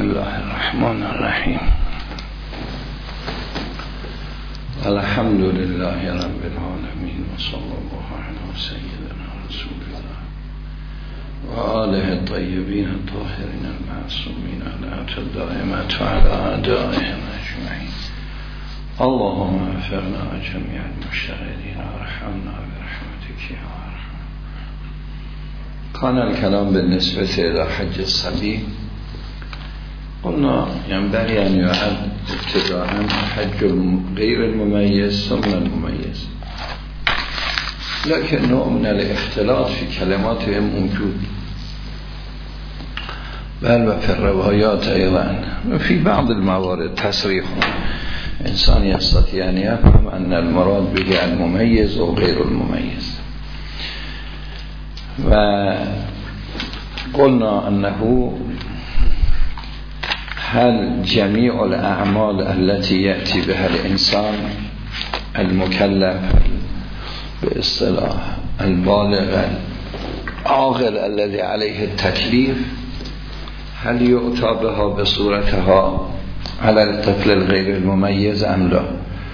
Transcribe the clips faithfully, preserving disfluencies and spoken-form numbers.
الله الرحمن الرحیم. الحمد لله رب العالمین و صلی الله علی سیدنا رسول الله و آله الطیبین الطاهرین المعصومین علات الدائمت و علی اعدائهم اجمعین. اللهم اغفرنا جمیع المشتغلین و ارحمنا برحمتک یا ارحم. کان الکلام بالنسبه الى حج الصبی قلنا ينبغي أن يعد ابتداء حج غير المميز ثم المميز، لكن نوع من الاختلاط في كلماتهم موجود، بل وفي الروايات أيضا في بعض الموارد تصريح إنسان يستطيع أن يفهم أن المراد به المميز أو غير المميز. وقلنا أنه هل جميع الأعمال التي يأتي بها الإنسان المكلف باصطلاح البالغ العاقل الذي عليه التكليف هل يؤتى بها بصورتها على الطفل الغير المميز أم لا؟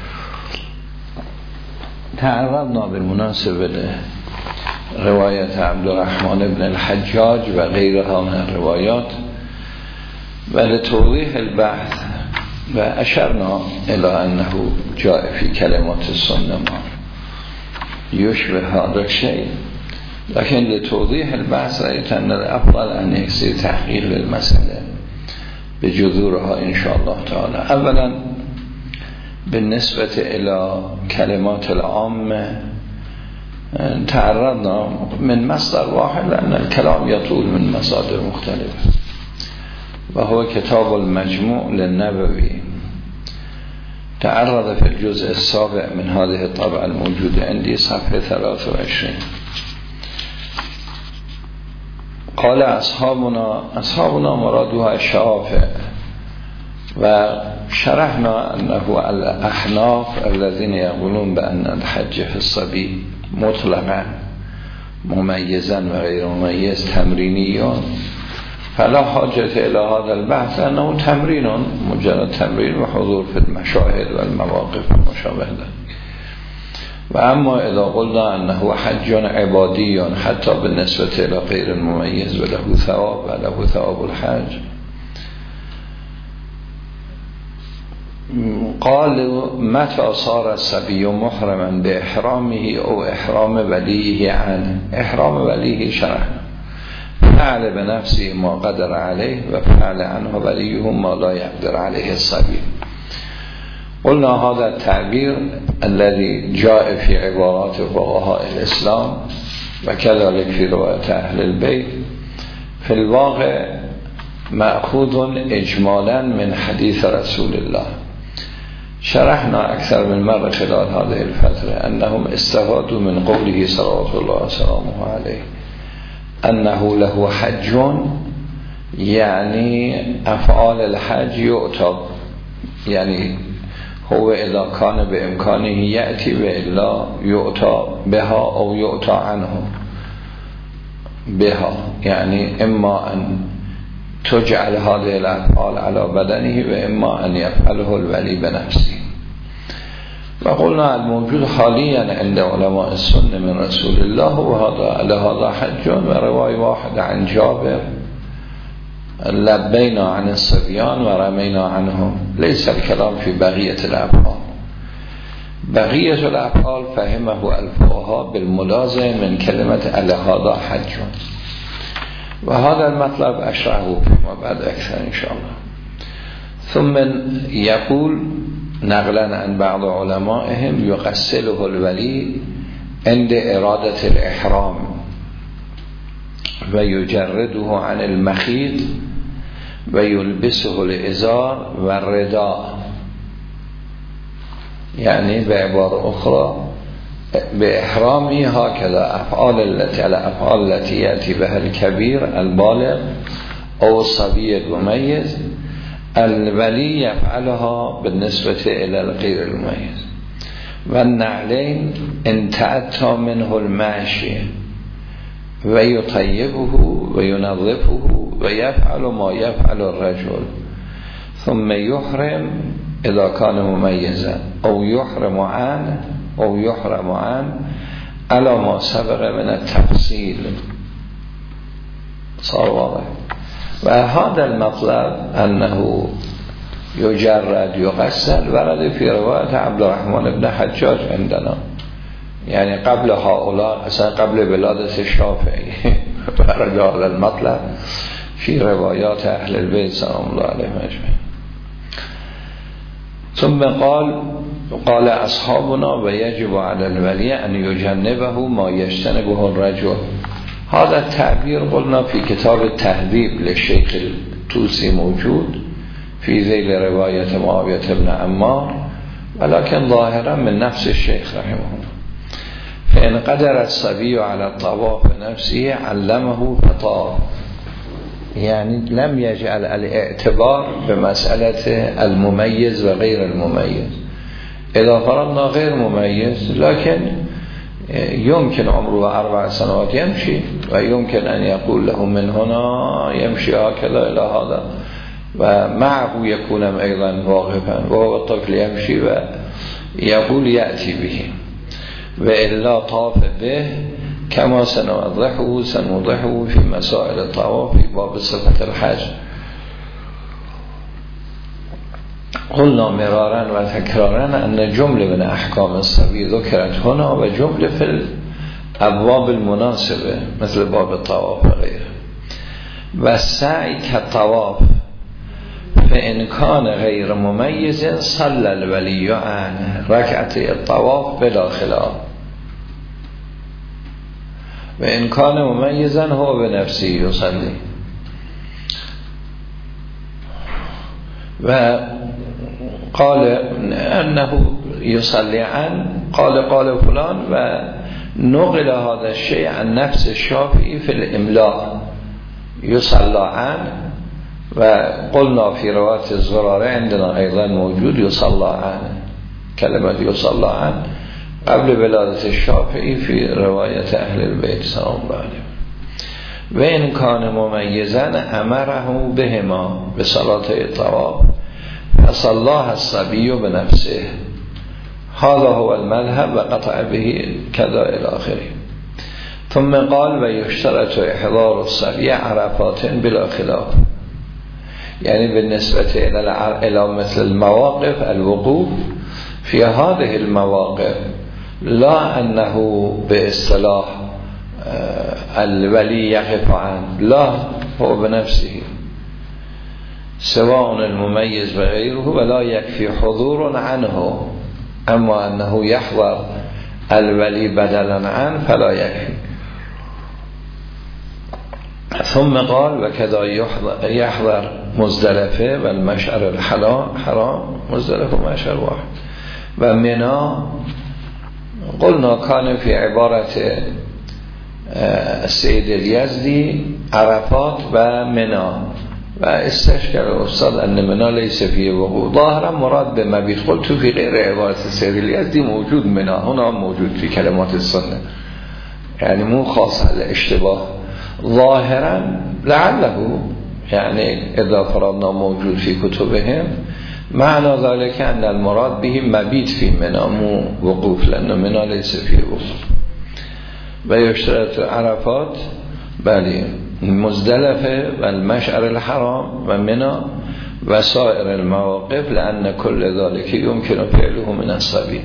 تعرضنا بالمناسبة رواية عبد الرحمن بن الحجاج وغيرها من الروايات ولتوضيح البحث وأشرنا إلى أنه جاء في كلمات السنة ما يشبه هذا الشيء، لكن لتوضيح البحث رأيت أن الأفضل أن يكسر تحقيق للمسألة بجذورها إن شاء الله تعالى. أولا بالنسبة إلى كلمات العامة تعرضنا من مصدر واحد لأن الكلام يطول من مصادر مختلفة، وهو كتاب المجموع للنبوي، تعرض في الجزء السابع من هذه الطبعة الموجودة عندي صفحة ثلاثة وعشرين. قال أصحابنا أصحابنا مرادها الشافع، وشرحنا أنه الأحناف الذين يقولون بأن الحج في الصبي مطلقا مميزا وغير مميز تمرينيون، فلا حاجة إلى هذا البحث لأنه تمرين مجرد تمرين وحضور في المشاهد والمواقف المشابهة. وأما إذا قلنا أنه حج عبادي حتى بالنسبة إلى غير المميز وله ثواب وله ثواب الحج، قال متى صار الصبي محرما بإحرامه أو إحرام وليه عنه. إحرام وليه شرحنا فعل بنفسه ما قدر عليه وفعل عنه وليه ما لا يقدر عليه الصبي. قلنا هذا التعبير الذي جاء في عبارات فقهاء الإسلام وكذلك في رواية أهل البيت في الواقع مأخوذ إجمالا من حديث رسول الله. شرحنا أكثر من مرة خلال هذه الفترة أنهم استفادوا من قوله صلوات الله وسلامه عليه أنه له حج، يعني أفعال الحج يؤتى، يعني هو إذا كان بإمكانه يأتي وإلا يؤتى بها أو يؤتى عنه بها، يعني إما أن تجعل هذه الأفعال على بدنه وإما أن يفعله الولي بنفسه. وقلنا الموجود حاليا عند علماء السنة من رسول الله وهذا لهذا حج، ورواية واحدة عن جابر لبينا عن الصبيان ورمينا عنهم. ليس الكلام في بقية الأفعال، بقية الأفعال فهمه الفقهاء بالملازم من كلمة لهذا حج، وهذا المطلب أشرحه فيما بعد أكثر إن شاء الله. ثم يقول نقلا عن بعض علمائهم يغسله الولي عند إرادة الإحرام ويجرده عن المخيط ويلبسه الإزار والرداء، يعني بعبارة أخرى بإحرامه هكذا أفعال التي على أفعال التي يأتي بها الكبير البالغ أو الصبي المميز الولي يفعلها بالنسبة إلى الغير المميز. والنعلين إن تأتى منه الماشي ويطيبه وينظفه و یفعل ما یفعل الرجل ثم یحرم اذا کان ممیزا او یحرم عن او یحرم عن علی ما سبق من التفصیل. صار واضح. و هذا المطلب انه یجرد یغسل ورد فی روایت عبدالرحمن بن حجاج عندنا، یعنی قبل هؤلاء، اصلا قبل ولادت شافعی ورد هذا المطلب فی روایات اهل البیت سلام الله علیهم اجمعین. ثم قال قال اصحابنا و یجب علی الولی ان یجنبه ما یجتنبه الرجل. هذا التعبیر قلنا في کتاب التهذیب للشیخ الطوسی موجود في ذیل روایت معاویه بن عمار، ولكن ظاهرا من نفس الشیخ رحمه الله. فإن قدر الصبي على الطواف بنفسه علمه فطاف، يعني لم يجعل الاعتبار بمسألة المميز وغير المميز. إذا فرضنا غير مميز لكن يمكن عمره أربع سنوات يمشي، ويمكن أن يقول له من هنا يمشي هكذا إلى هذا، ومعه يكون أيضا واقفا وهو الطفل يمشي ويقول يأتي به، وإلا طاف به كما سنوضحه سنوضحه في مسائل الطواف في باب صفة الحج. قلنا مرارا وتكرارا أن جملة من أحكام الصبي ذكرت هنا وجملة في الأبواب المناسبة مثل باب الطواف وغيره. والسعي كالطواف فإن كان غير مميز صلى الولي عنه ركعتي الطواف بلا خلاف، وإن كان مميزا هو بنفسه يصلي. وقال أنه يصلي عن قال قال فلان، ونقل هذا الشيء عن نفس الشافعي في الإملاء يصلى عنه. وقلنا في رواية الزرارة عندنا أيضا موجود يصلى عنه، كلمة يصلى عنه قبل ولادة الشافعي في رواية أهل البيت سلام الله عليهم. وإن كان مميزا أمره بهما بصلاة الطواف فصلاها الصبي بنفسه. هذا هو المذهب وقطع به كذا إلى آخره. ثم قال ويشترط إحضار الصبي عرفات بلا خلاف، يعني بالنسبة إلى مثل المواقف الوقوف في هذه المواقف لا أنه باصطلاح الولي يقف عنه، لا، هو بنفسه سواء المميز وغيره، ولا يكفي حضور عنه. أما أنه يحضر الولي بدلا عنه فلا يكفي. ثم قال وكذا يحضر مزدلفه والمشعر الحرام، مزدلفه ومشعر واحد. ومنا قلنا كان في عبارة السيد اليزدي عرفات ومنا، واستشكل الأستاذ أن منا ليس فيه وقوع، ظاهرا مراد بمبيت. قلت في غير عبارة السيد اليزدي موجود منا، هنا موجود في كلمات السنة، يعني مو خاص على اشتباه. ظاهرا لعله يعني إذا فرضنا موجود في كتبهم معنى ذلك أن المراد به مبيت في منى مو وقوف، لأن منى ليس فيه وقوف. ويشترط عرفات بل مزدلفة والمشعر الحرام ومنى وسائر المواقف، لأن كل ذلك يمكن فعله من الصبي.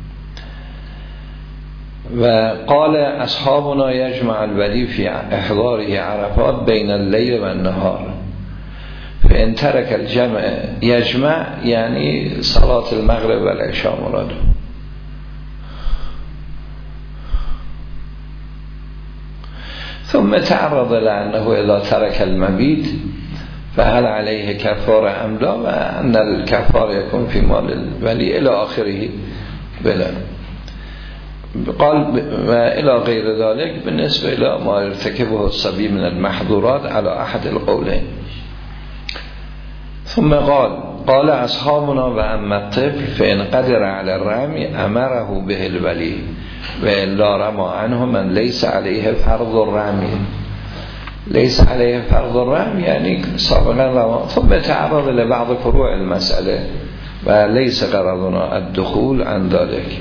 وقال أصحابنا يجمع الولي في إحضاره عرفات بين الليل والنهار، فإن ترك الجمع يجمع يعني صلاة المغرب والعشاء مراده. ثم تعرض لأنه إذا ترك المبيت فهل عليه كفارة أم لا، وأن الكفار يكون في مال الولي إلى آخره بلا. قال وإلى غير ذلك بالنسبة إلى ما يرتكبه الصبي من المحظورات على أحد القولين. ثم قال قال أصحابنا وأما الطفل فإن قدر على الرمي أمره به الولي وإلا رمى عنه من ليس عليه فرض الرمي. ليس عليه فرض الرحم يعني سابقا رواه. ثم تعرض لبعض فروع المسألة وليس غرضنا الدخول عن ذلك.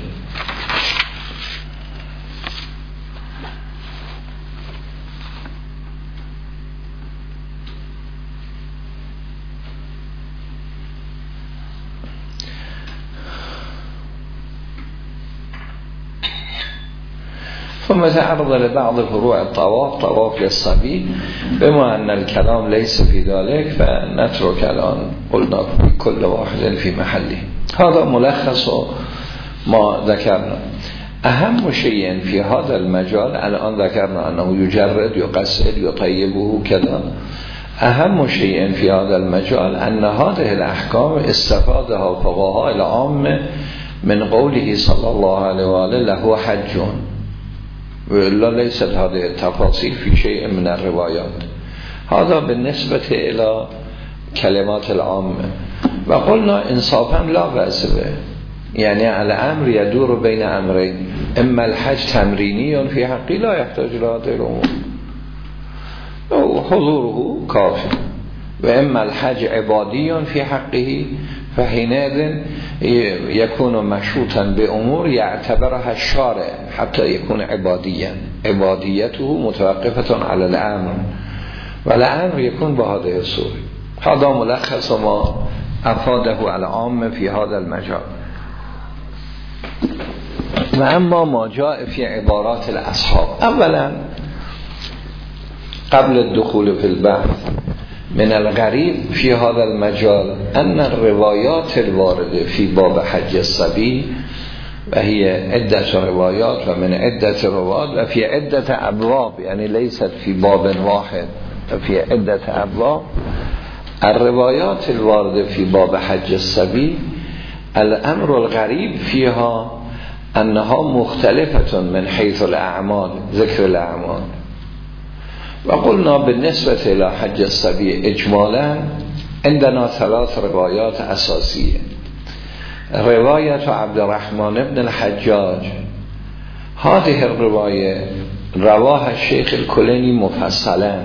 ثم تعرض لبعض فروع الطواف، طواف للصبي، بما أن الكلام ليس في ذلك فنترك الآن قلنا في كل واحد في محله. هذا ملخص ما ذكرنا. أهم شيء في هذا المجال الآن ذكرنا أنه يجرد، يقصد، يطيبه كذا. أهم شيء في هذا المجال أن هذه الأحكام استفادها فقهاء العامة من قوله صلى الله عليه وآله له حج، وإلا ليست هذه التفاصيل في شيء من الروايات. هذا بالنسبة إلى كلمات العامة. وقلنا إنصافا لا بأس به، يعني الأمر يدور بين أمرين، إما الحج تمريني في حقه لا يحتاج إلى هذه الأمور وحضوره كافي، وإما الحج عبادي في حقه فحينئذ يكون مشروطا بأمور يعتبرها الشارع حتى يكون عباديا، عباديته متوقفة على الأمر، والأمر يكون بهذه الصورة. هذا ملخص ما أفاده العام في هذا المجال. وأما ما جاء في عبارات الأصحاب، أولا قبل الدخول في البحث، من الغريب في هذا المجال أن الروايات الواردة في باب حج الصبي وهي عدة روايات ومن عدة روايات وفي عدة أبواب، يعني ليست في باب واحد، في عدة أبواب. الروايات الواردة في باب حج الصبي الأمر الغريب فيها أنها مختلفة من حيث الأعمال، ذكر الأعمال. وقلنا بالنسبة إلى حج الصبي إجمالا عندنا ثلاث روايات أساسية. رواية عبد الرحمن بن الحجاج، هذه الرواية رواها الشيخ الكليني مفصلا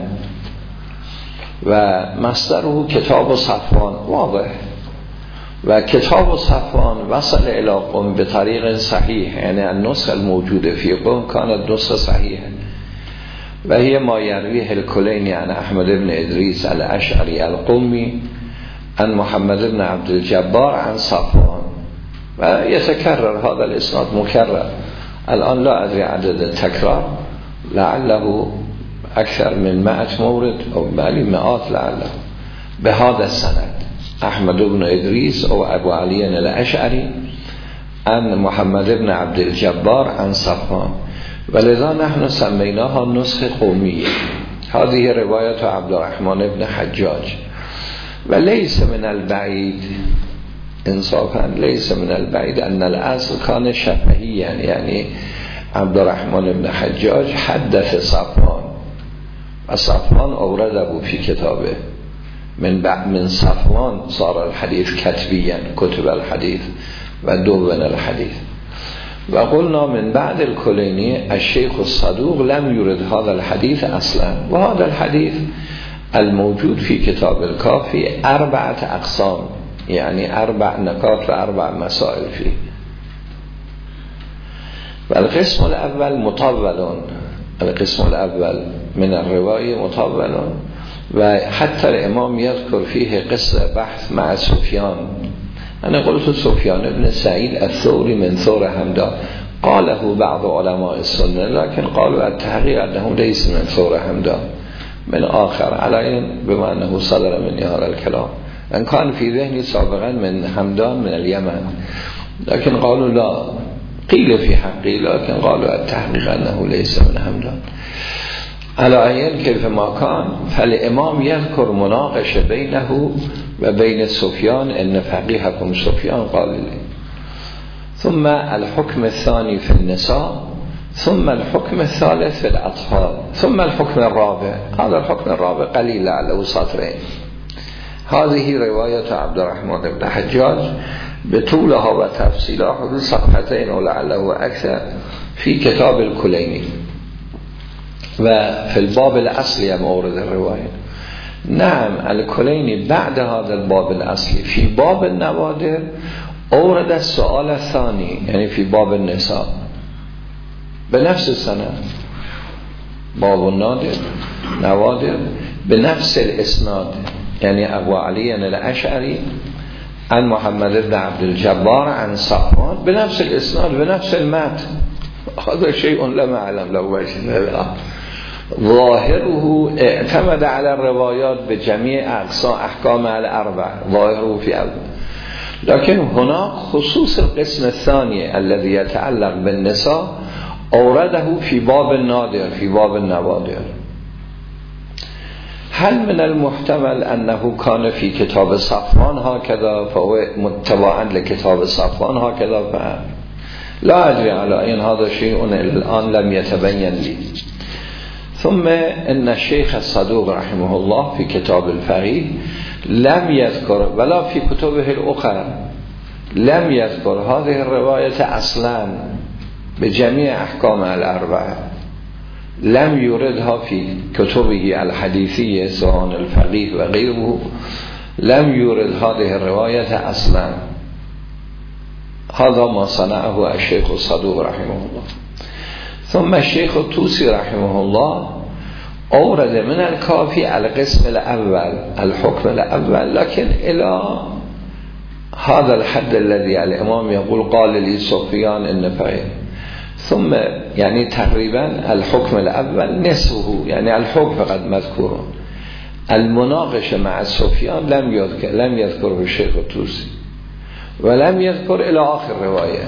ومصدره كتاب صفوان واضح، وكتاب صفوان وصل إلى قوم بطريق صحيح، يعني النسخة الموجودة في قوم كانت نسخة صحيحة، وهي ما يرويه الكليني عن أحمد بن إدريس الأشعري القومي عن محمد بن عبد الجبار عن صفوان، ويتكرر هذا الإسناد مكرر. الآن لا أدري عدد التكرار، لعله أكثر من مائة مورد أو بل مئات لعله بهذا السند، أحمد بن إدريس أو أبو علي الأشعري عن محمد بن عبد الجبار عن صفوان، ولذا نحن سميناها نسخة قومية. هذه رواية عبد الرحمن بن حجاج، وليس من البعيد انصافا ليس من البعيد أن الأصل كان شفهيا، يعني عبد الرحمن بن حجاج حدث صفوان وصفوان أورده في كتابه، من بعد من صفوان صار الحديث كتبيا، كتب الحديث ودون الحديث. وقلنا من بعد الكليني الشيخ الصدوق لم يرد هذا الحديث أصلا، وهذا الحديث الموجود في كتاب الكافي أربعة أقسام، يعني أربع نقاط وأربع مسائل فيه. والقسم الأول مطول، القسم الأول من الرواية مطول، وحتى الإمام يذكر فيه قصة بحث مع سفيان. أنا قلت سفيان بن سعيد الثوري من ثور حمدان، قاله بعض علماء السنة، لكن قالوا التحقيق أنه ليس من ثور حمدان، من آخر، على بما أنه صدر من هذا الكلام، أن كان في ذهني سابقا من حمدان من اليمن، لكن قالوا لا، قيل في حقه، لكن قالوا التحقيق أنه ليس من حمدان. على أين كيف ما كان، فالإمام يذكر مناقشة بينه وبين سفيان، إن فقيهكم سفيان قال لي، ثم الحكم الثاني في النساء، ثم الحكم الثالث في الأطفال، ثم الحكم الرابع. هذا الحكم الرابع قليل على سطرين. هذه رواية عبد الرحمن بن حجاج بطولها وتفصيلها حدود صفحتين ولعله أكثر في كتاب الكليني. و في الباب الأصلي هم أورد الرواية. نعم الكليني بعد هذا الباب الأصلي في باب النوادر أورد السؤال الثاني، يعني في باب النساء بنفس السنة، باب النادر نوادر بنفس الإسناد، يعني أبو علي الأشعري عن محمد بن عبد الجبار عن صفوان بنفس الإسناد بنفس المتن. هذا شيء لم أعلم لو وجه ظاهره اعتمد على الروايات بجميع أقسام أحكام الأربع ظاهره في أول، لكن هناك خصوص القسم الثاني الذي يتعلق بالنساء أورده في باب النادر في باب النوادر. هل من المحتمل أنه كان في كتاب صفوان هكذا فهو متبعا لكتاب صفوان هكذا فهم؟ لا أدري على إن هذا شيء الآن لم يتبين لي. ثم إن الشيخ الصدوق رحمه الله في كتاب الفقيه لم يذكر ولا في كتبه الأخرى لم يذكر هذه الرواية أصلا بجميع أحكام الأربعة، لم يردها في كتبه الحديثية سواء الفقيه وغيره، لم يرد هذه الرواية أصلا. هذا ما صنعه الشيخ الصدوق رحمه الله. ثم الشيخ الطوسي رحمه الله أورد من الكافي القسم الأول الحكم الأول، لكن إلى هذا الحد الذي الإمام يقول قال لي سفيان إن فعل، ثم يعني تقريبا الحكم الأول نصفه، يعني الحكم فقط مذكور، المناقشة مع سفيان لم يذكر لم يذكره الشيخ الطوسي ولم يذكر إلى آخر رواية،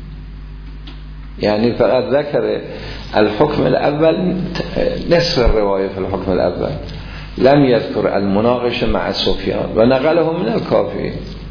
يعني فقط ذكر الحكم الأول نصف الرواية في الحكم الأول، لم يذكر المناقشة مع سفيان ونقله من الكافي.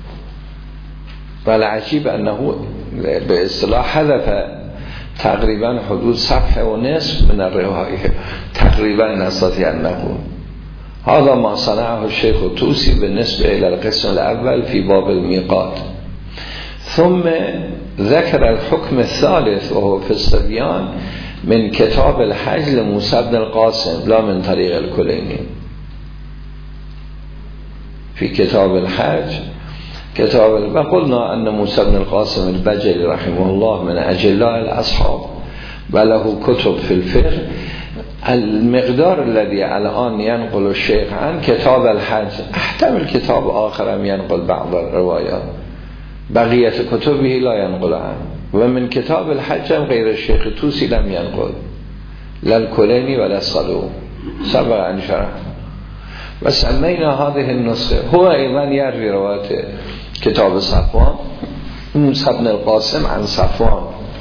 والعجيب أنه باصطلاح حذف تقريبا حدود صفحة ونصف من الرواية تقريبا نستطيع أن نقول. هذا ما صنعه الشيخ الطوسي بالنسبة إلى القسم الأول في باب الميقات. ثم ذكر الحكم الثالث وهو في الصبيان من كتاب الحج لموسى بن القاسم لا من طريق الكليني. في كتاب الحج كتاب وقلنا أن موسى بن القاسم البجلي رحمه الله من أجلاء الأصحاب وله كتب في الفقه. المقدار الذي الآن ينقل الشيخ عن كتاب الحج احتمل كتاب آخر ينقل بعض الروايات، بقية كتبه لا ينقل عنه، ومن كتاب الحج غير الشيخ الطوسي لم ينقل لا الكليني ولا الصدوق سبق عن شرح. وسمينا هذه النسخة هو أيضا يروي رواية كتاب صفوان موسى بن القاسم عن صفوان،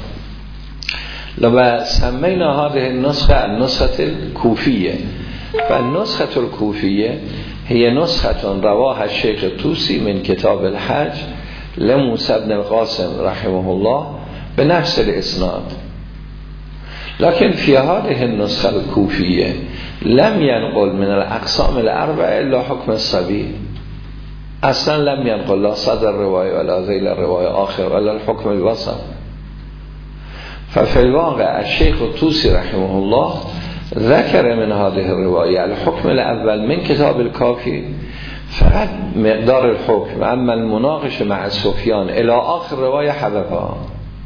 لما سمينا هذه النسخة النسخة الكوفية. فالنسخة الكوفية هي نسخة رواها الشيخ الطوسي من كتاب الحج لموسى بن القاسم رحمه الله بنفس الإسناد، لكن في هذه النسخة الكوفية لم ينقل من الأقسام الأربعة إلا حكم الصبي، أصلا لم ينقل لا صدر الرواية ولا ذيل الرواية آخر ولا الحكم الوسط. ففي الواقع الشيخ الطوسي رحمه الله ذكر من هذه الرواية الحكم الأول من كتاب الكافي فقط مقدار الحكم، أما المناقشة مع سفيان إلى آخر رواية حذفها.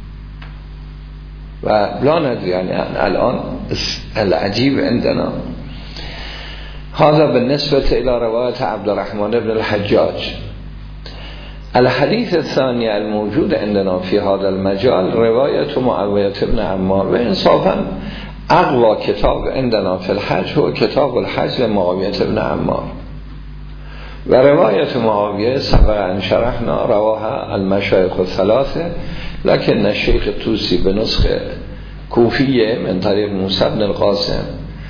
ولا ندري يعني الآن العجيب عندنا هذا بالنسبة إلى رواية عبد الرحمن بن الحجاج. الحديث الثاني الموجود عندنا في هذا المجال رواية معاوية بن عمار، وإنصافا أقوى كتاب عندنا في الحج هو كتاب الحج لمعاوية بن عمار. ورواية معاوية سبق أن شرحنا رواها المشايخ الثلاثة، لكن الشيخ الطوسي بنسخة كوفية من طريق موسى بن القاسم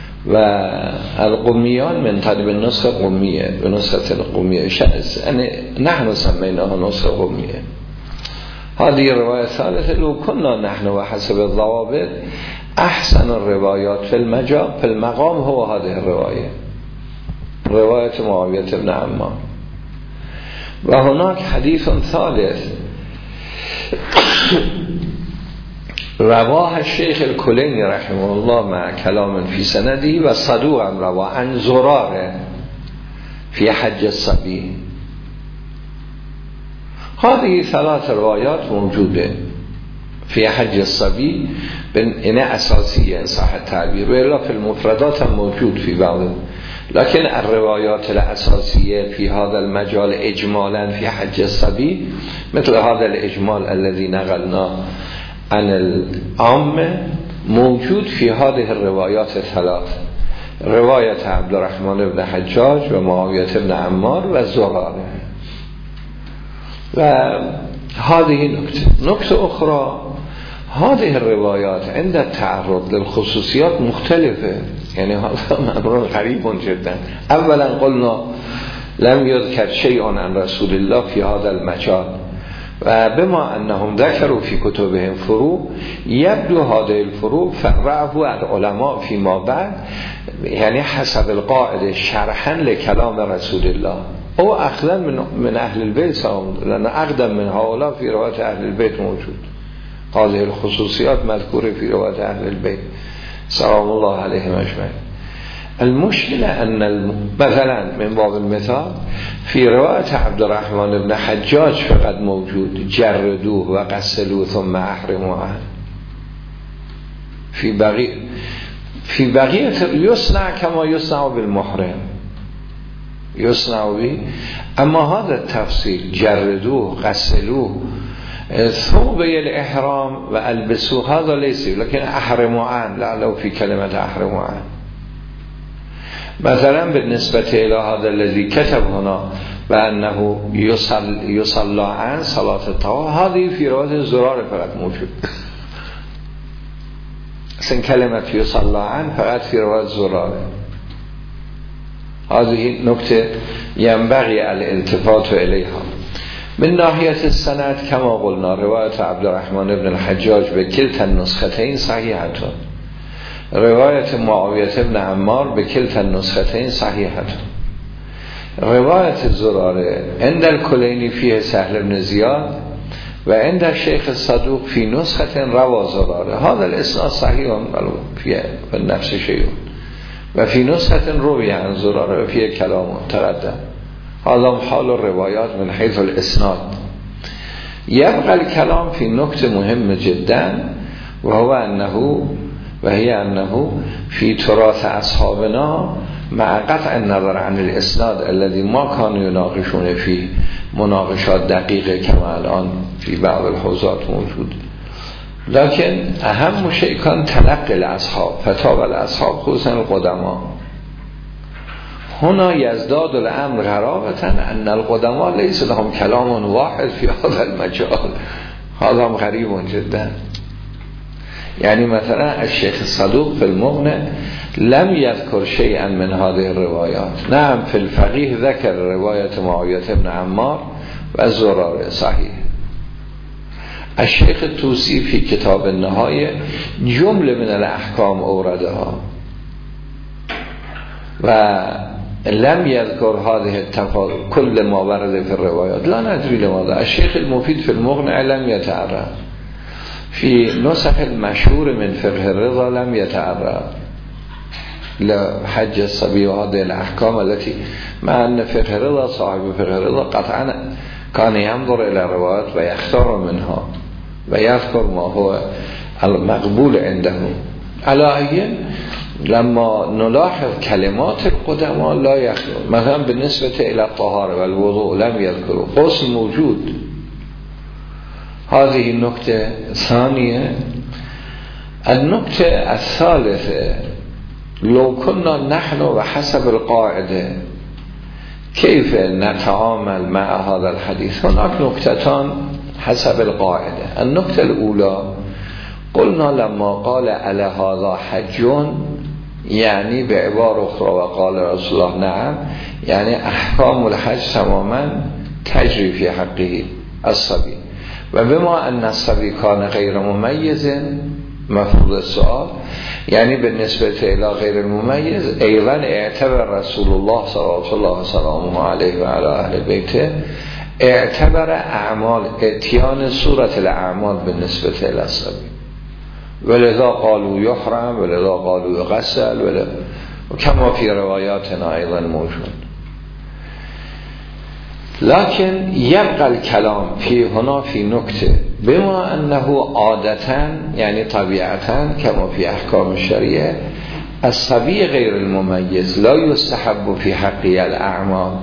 والقميان من طريق النسخة قمية بنسخة القمية شأس، يعني نحن سميناها نسخة قمية. هذه الرواية الثالثة لو كنا نحن وحسب الضوابط أحسن الروايات في المجال في المقام هو هذه الرواية رواية معاوية بن عمار. وهناك حديث ثالث رواه الشیخ الکلینی رحمه الله مع کلام فی سندی و صدوق هم رواه عن زراره فی حج الصبی. هذه ثلاث روایات موجوده فی حج الصبی این اساسیه ان صح التعبیر و الا فی المفردات هم موجود فی بعض، لكن الروایات الاساسیه فی هذا المجال اجمالا فی حج الصبی مثل هذا الاجمال الذي نقلنا عن العامه موجود فی هذه الروایات الثلاث، روایت عبدالرحمن بن حجاج و معاویه بن عمار و زراره. و هذه نکته نکته اخرى هذه الروايات عند التعرض للخصوصيات مختلفة، يعني هذا أمر غريب جدا. أولا قلنا لم يذكر شيء عن رسول الله في هذا المجال، وبما أنهم ذكروا في كتبهم فروع يبدو هذه الفروع فرعوا العلماء فيما بعد يعني حسب القاعدة شرحا لكلام رسول الله او اخذا من من اهل البيت سلام، لان اقدم من هؤلاء في روایت اهل البيت موجود. هذه الخصوصيات مذكوره في روایت اهل البيت سلام الله عليهم اجمعين. المشكله ان مثلا من باب المثال في روایت عبدالرحمن بن حجاج فقط موجود جردوه و غسلوه ثم احرموا عنه. في بقیه في بقیه يصنع كما يصنع بالمحرم يصنعوا به، اما هذا التفصيل جردوه غسلوه ثوب الاحرام و البسوه هذا ليس، لكن احرموا عنه لعله في كلمه احرموا عنه. مثلا بالنسبه الى هذا الذي كتب هنا بانه يصل يصلى عن صلاه الطواف، هذه في روايه زرار فقط موجود. اصلا كلمه يصلى عن فقط في روايه زرار. هذه نکته ينبغي الالتفات إليها. من ناحية السند كما قلنا رواية عبد الرحمن بن الحجاج بكلتا النسختين صحيحة، رواية معاوية بن عمار بكلتا النسختين صحيحة، رواية الزرارة عند الكليني فيه سهل بن زياد و عند الشيخ الصدوق في نسخة روى زرارة. هذا الاسناد صحيح في النفس شيء و فی نسخة روی عن زراره و فی کلام تقدم. هذا حال الروایات من حيث الاسناد. يبقى الكلام في نکته مهم جدا وهو انه وهي انه في تراث اصحابنا مع قطع النظر عن الاسناد الذي ما كانوا يناقشون فيه مناقشات دقیقه كما الان في بعض الحوزات موجود، لكن اهم شيء كان تلقي الاصحاب فتاوى الاصحاب خصوصا القدماء. هنا يزداد الامر غرابة ان القدماء ليس لهم كلام واحد في هذا المجال. هذا غريب جدا. يعني مثلا الشيخ الصدوق في المغني لم يذكر شيئا من هذه الروايات. نعم في الفقيه ذكر رواية معاوية بن عمار و زراره صحيح. الشيخ الطوسي في كتاب النهاية جملة من الأحكام أوردها ولم يذكر هذه التفاصيل كل ما ورد في الروايات. لا ندري لماذا. الشيخ المفيد في المغني لم يتعرض، في نسخ المشهور من فقه الرضا لم يتعرض لحج الصبي وهذه الأحكام التي مع أن فقه الرضا صاحب فقه الرضا قطعا كان ينظر إلى الروايات ويختار منها ويذكر ما هو المقبول عنده. على أي لما نلاحظ كلمات القدماء لا يذكر، مثلا بالنسبة إلى الطهارة والوضوء لم يذكروا، غسل موجود. هذه النقطة الثانية. النقطة الثالثة لو كنا نحن وحسب القاعدة كيف نتعامل مع هذا الحديث؟ هناك نقطتان حسب القاعدة. النقطة الأولى قلنا لما قال على هذا حج يعني بعبارة أخرى وقال رسول الله نعم يعني أحكام الحج تماما تجري في حقه الصبي، وبما أن الصبي كان غير مميز مفروض السؤال يعني بالنسبة إلى غير المميز أيضا اعتبر رسول الله صلى الله عليه وسلم عليه وعلى أهل بيته اعتبر أعمال اتيان صورة الأعمال بالنسبة إلى الصبي. ولذا قالوا يحرم ولذا قالوا يغسل ولذا كما في روایاتنا ايضا موجود. لكن يبقى الكلام في هنا في نكته بما انه عادتا يعني طبيعتا كما في احكام الشريعه الصبي غير المميز لا يستحب في حقه الاعمال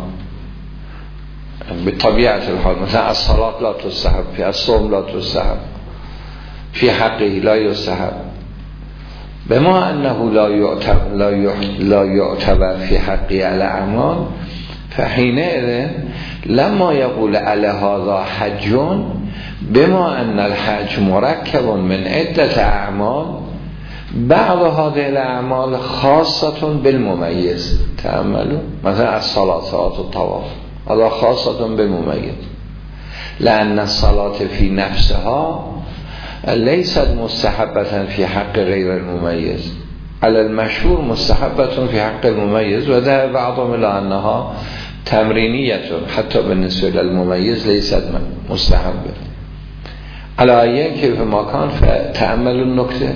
بطبيعه الحال، مثلا الصلاه لا تستحب، في الصوم لا تستحب، في حقه لا يستحب. بما انه لا يعتبر لا يعتبر في حقه الاعمال فحينئذ لما يقول على هذا حج بما ان الحج مركب من عدة اعمال بعض هذه الاعمال خاصة بالمميز. تأملوا مثلا الصلاة صلاة الطواف هذا خاصة بالمميز، لأن الصلاة في نفسها ليست مستحبة في حق غير المميز، على المشهور مستحبة في حق المميز، وذهب بعضهم إلى أنها تمرينية حتى بالنسبة للمميز ليست مستحبة. على أي كيف ما كان فتأملوا النكتة.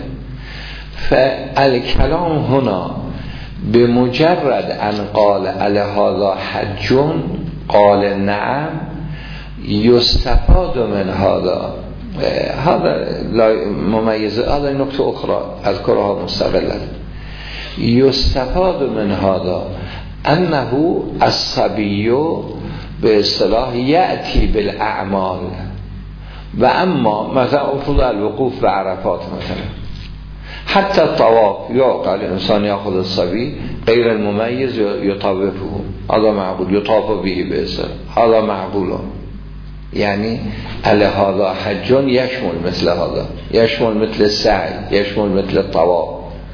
فالكلام هنا بمجرد أن قال على هذا حج قال نعم يستفاد من هذا هذا لا مميز. هذا نكتة أخرى أذكرها مستقلا. يستفاد من هذا أنه الصبي باصطلاح يأتي بالأعمال، وأما مثلا أفضل الوقوف بعرفات مثلا حتى الطواف يعقل الإنسان يأخذ الصبي غير المميز يطوفه، هذا معقول، يطاف به باصطلاح هذا معقول. يعني على هذا حج يشمل مثل هذا، يشمل مثل السعي، يشمل مثل الطواف.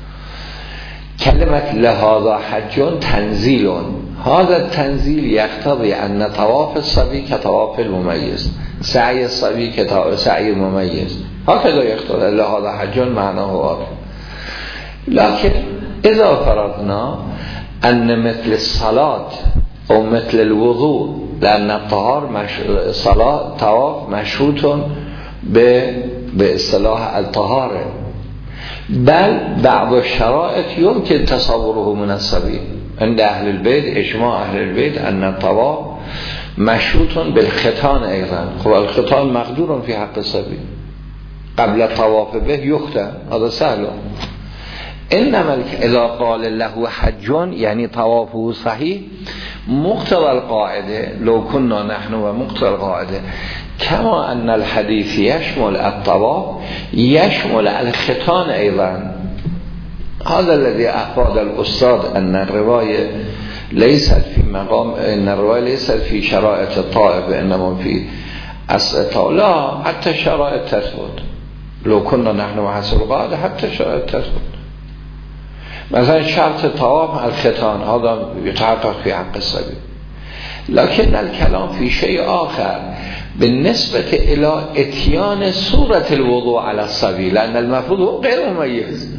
كلمة لهذا حج تنزيل، هذا التنزيل يقتضي أن طواف الصبي كطواف المميز، سعي الصبي كسعي المميز، هكذا يقتضي لهذا حج معناه هذا. لكن إذا فرضنا أن مثل الصلاة أو مثل الوضوء، لأن الطهار مش... صلاة طواف مشروط ب... باصطلاح الطهارة، بل بعض الشرائط يمكن تصوره من الصبي عند أهل البيت، إجماع أهل البيت أن الطواف مشروط بالختان أيضا. خب الختان مقدور في حق الصبي قبل الطواف به يختن، هذا سهل. إنما إذا قال له حج يعني طوافه صحيح، مقتضى القاعدة لو كنا نحن ومقتضى القاعدة كما أن الحديث يشمل الطواف يشمل الختان أيضا. هذا الذي أفاد الأستاذ أن الرواية ليست في مقام، أن الرواية ليست في شرائط الطائف إنما في أصل. لا، حتى شرائط تثبت لو كنا نحن وحسب القاعدة، حتى شرائط تثبت. مثلا شرط الطواف الختان هذا يتحقق في حق الصبي. لكن الكلام في شيء آخر بالنسبة إلى اتيان صورة الوضوء على الصبي، لأن المفروض هو غير مميز،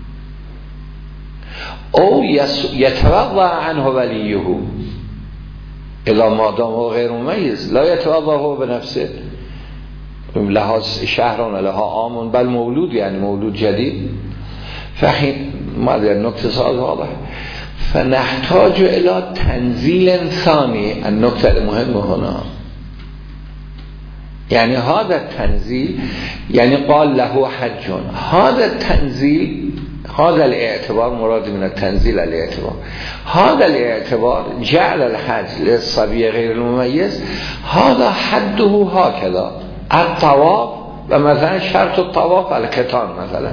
أو يتوضأ عنه وليه. إذا ما دام هو غير مميز لا يتوضأ هو بنفسه، لها شهر لها عام، بل مولود يعني مولود جديد. فحين ما در نکته ساز واضح. فنحتاج الى تنزيل ثاني. النکته المهم هنا يعني هذا التنزيل، يعني قال له حج، هذا التنزيل، هذا الاعتبار مراد من التنزيل الاعتبار، هذا الاعتبار جعل الحج للصبي غير المميز هذا حده هكذا الطواف، ومثلا شرط الطواف الختان مثلا.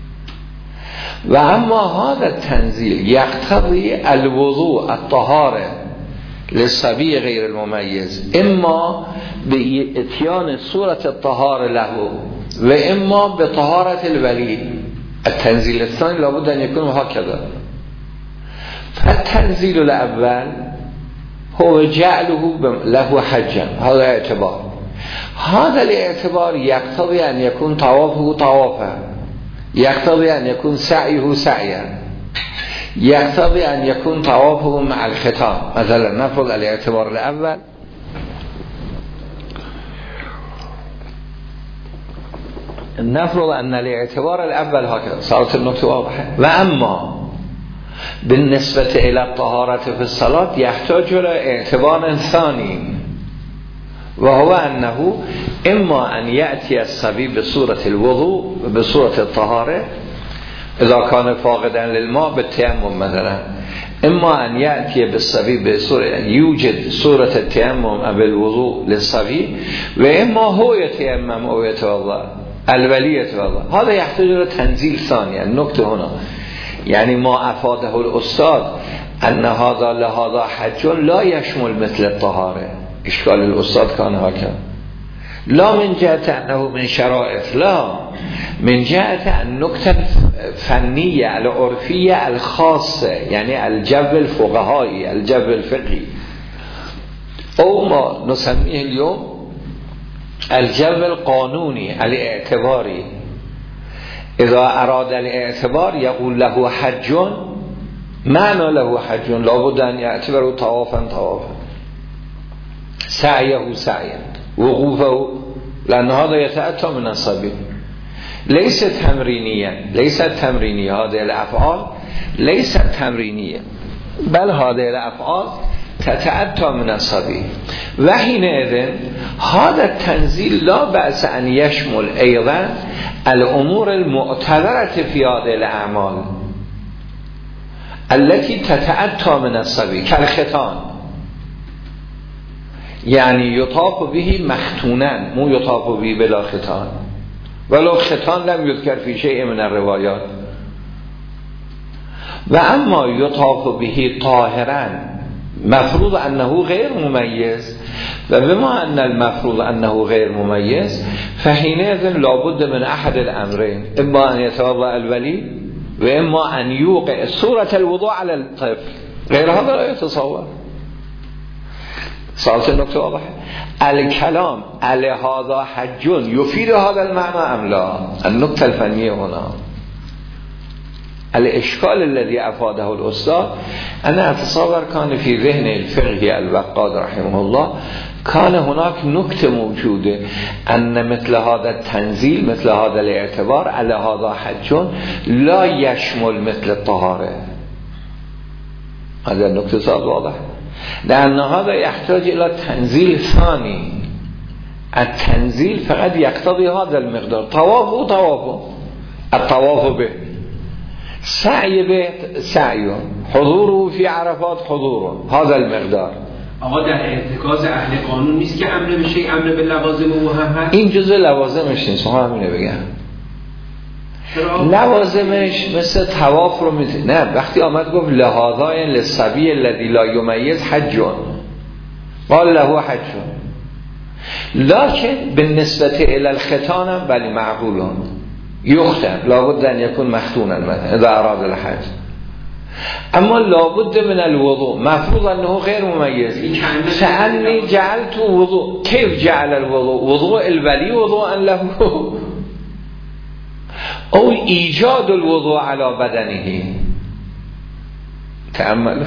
و اما هذا التنزيل يقتضي الوضوء الطهارة للصبي غير المميز، اما باتيان صورة الطهارة له و اما بطهارة الولي. التنزيل الثاني لابد ان يكون هكذا. فالتنزيل الاول هو جعله له حجا، هذا اعتبار. هذا الاعتبار يقتضي ان يكون طوافه طوافا، يقتضي أن يكون سعيه سعيا، يقتضي أن يكون طوافه مع الختان. مثلا نفرض الاعتبار الأول نفرض ان الاعتبار الاول هكذا صارت النقطه واضحه. و اما بالنسبه الى الطهاره في الصلاه يحتاج الى اعتبار ثاني وهو انه اما ان ياتي الصبي بصوره الوضوء بصوره الطهاره اذا كان فاقدا للماء بالتيمم مثلا، اما ان ياتي بالصبي بصوره يوجد صوره التيمم بالوضوء للصبي، واما هو يتيمم او يتوضا الولي يتوضا. هذا يحتاج الى تنزيل ثاني. النقطه هنا يعني ما افاده الاستاذ ان هذا لهذا حج لا يشمل مثل الطهاره. اشكال الاستاذ كان هكذا، لا من جهة أنه من شرائط، لا من جهة النقطة الفنية العرفية الخاصة، يعني الجو الفقهائي الجو الفقهي أو ما نسميه اليوم الجو القانوني الاعتباري. إذا أراد الاعتبار يقول له حج، معنى له حج لابد أن يعتبره طوافا طوافا، سعيه سعيا، وقوفه، لأن هذا يتأتى من الصبي، ليس تمرينيا، ليس تمرينية. هذه الأفعال ليست تمرينية، بل هذه الأفعال تتأتى من الصبي. وحينئذ هذا التنزيل لا بأس أن يشمل أيضا الأمور المعتبرة في هذه الأعمال التي تتأتى من الصبي كالختان، يعني يطاف به مختونا، مو يطاف به بلا ختان، ولو ختان لم يذكر في شيء من الروايات. و اما يطاف به طاهرا مفروض انه غیر ممیز، و بما ان المفروض انه غیر ممیز فحينئذ لابد من احد الامرين، اما ان يتوضا الولي و اما ان يوقع صورة الوضوء على الطفل، غير هذا لا يتصور. صارت النقطة واضحة. الكلام على هذا حج يفيد هذا المعنى ام لا؟ النقطة الفنية هنا الاشكال الذي افاده الاستاذ انا اتصور كان في ذهن الفقهي الوقاد رحمه الله كان هناك نقطة موجودة ان مثل هذا التنزيل مثل هذا الاعتبار على هذا حج لا يشمل مثل الطهارة. هذا النقطة صار واضح، لأن هذا يحتاج إلى تنزيل ثاني. التنزيل فقط يقتضي هذا المقدار، طواف طواف الطواف به، سعی به سعی، حضوره في عرفات حضور، هذا المقدار. آقا در ارتکاز اهل قانون نیست که امر به شیء امر به لوازم و هم هست؟ این جزء لوازمش نیست، ما همینه بگم. لوازمش مثل طواف رو میتونه، نه وقتی آمد گفت لهذا للصبی الذی لا یمیز حج قال له حج، لكن بالنسبه الى الختان بلی معقولون یختن لابد ان یکون مختونا مثلا اذا اراد الحج، اما لابد من الوضوء مفروض انه غیر ممیز. فانی جعلت وضوء، كيف جعل الوضوء؟ وضوء الولی وضوءا له او ایجاد الوضوء على بدنه. تأملوا،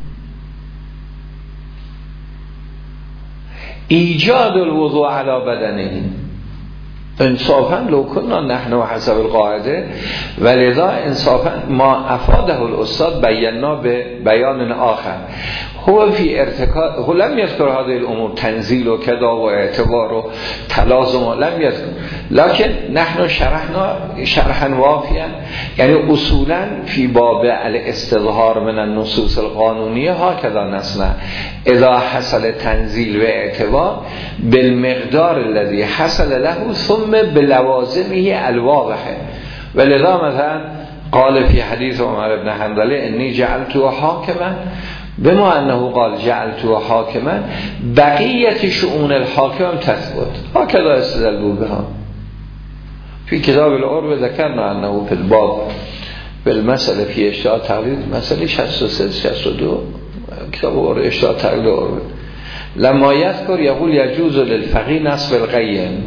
ایجاد الوضوء على بدنه. انصافا لو كنا نحن حسب القاعده ولذا انصافا ما افاده الاستاذ بینا به بیان آخر هو في ارتكاز، هو لم يذكر هذه الامور تنزيل و كذا و اعتبار و تلازم لم يذكر، لكن نحن شرحنا شرحا وافيا، يعني اصولا في باب الاستظهار من النصوص القانونيه هكذا نصنع اذا حصل تنزيل و اعتبار بالمقدار الذي حصل له ثم بلوازمه الواضحه. ولذا مثلا قال في حديث عمر بن حنظله اني جعلته حاكما، بما انه قال جعلته حاكما بقیت شؤون الحاکم تثبت، هكذا استدلوا بها. في كتاب العرب ذكرنا انه في الباب بالمسألة في اشتراء تقليد مسألة شصت و سه شصت و دو كتاب العرب اشتراء تقليد العرب لما يذكر يقول يجوز للفقيه نصب القیم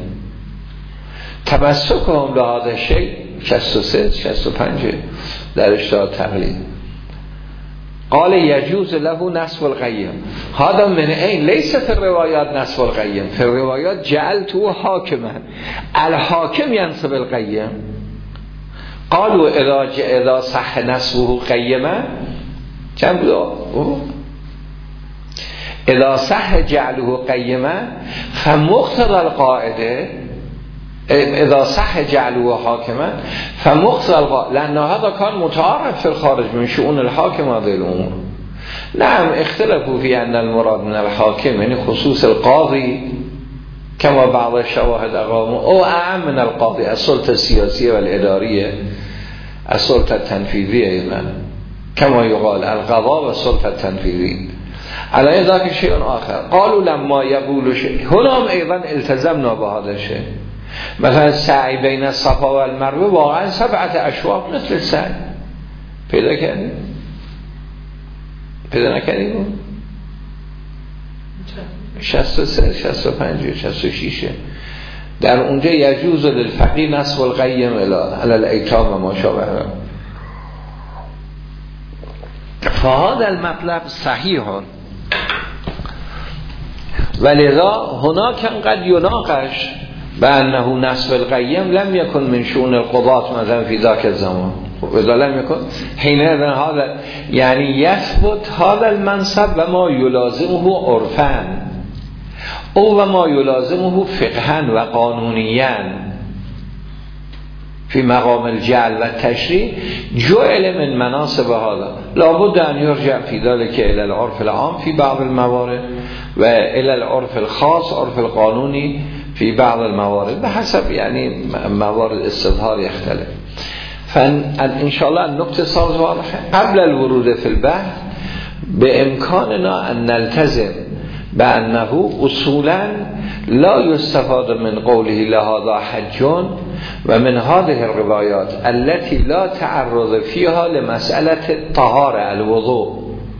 تمسكهم لهذا الشيء شصت و سه شصت و پنج در اشتراء تقلید. قال يجوز له نصب القیم. هذا من این ليس في الروايات نصب القیم، في الروايات جعلته حاكما، الحاكم ينصب القیم. قالوا اذا اذا صح نصبه قیما، چند بود؟ اذا صح جعله قیما فمقتضى القاعده، اذا صح جعله حاكما فمقتضى القاعده، لان هذا كان متعارف في الخارج من شؤون الحاكم هذه الامور. نعم اختلفوا في ان المراد من الحاكم يعني خصوص القاضي كما بعض الشواهد اقاموا، او اعم من القاضي السلطه السياسيه والاداريه، السلطه التنفيذيه يعني. كما يقال القضاء والسلطه التنفيذيه. على ذلك شيء آخر. قالوا لما يقول شيء هنا أيضا التزمنا بهذا الشيء. مثلا السعي بين الصفا والمروه واقعا سبعة اشواط مثل السعي. پیدا کردیم؟ پیدا نکردیم؟ شصت و سه، شصت و پنج، شصت و شش. در اونجا یجوز للفقیه نصب القیم علی الایتام و ما شابه. فهذا المطلب صحیح ولذا هناك قد يناقش بأنه نصب القیم لم يكن من شؤون القضاة مثلا في ذاك الزمان، وإذا لم يكن حينئذ هذا يعني يثبت هذا المنصب وما يلازمه عرفا او وما يلازمه فقها وقانونيا في مقام الجعل والتشريع جعل من مناصب هذا. لابد أن يرجع في ذلك إلى العرف العام في بعض الموارد وإلى العرف الخاص عرف القانوني في بعض الموارد بحسب يعني موارد استظهار يختلف. فإن شاء الله النقطة صارت واضحة. قبل الورود في البحث بإمكاننا أن نلتزم بأنه أصولا لا يستفاد من قوله لهذا حج ومن هذه الروايات التي لا تعرض فيها لمسألة الطهارة الوضوء.